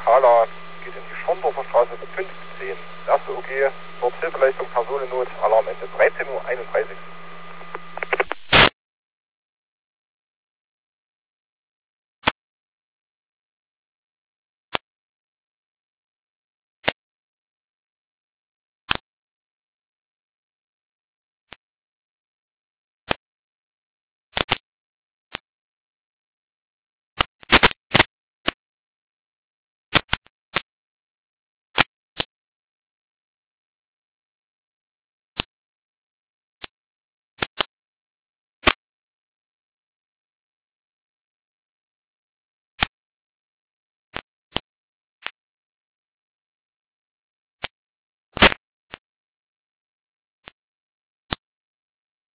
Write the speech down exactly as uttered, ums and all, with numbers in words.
Thaler, geht in die Schorndorfer Straße fünfzehn. Erste O G, dort Hilfeleistung, Personennot, Alarmende dreizehn Uhr einunddreißig.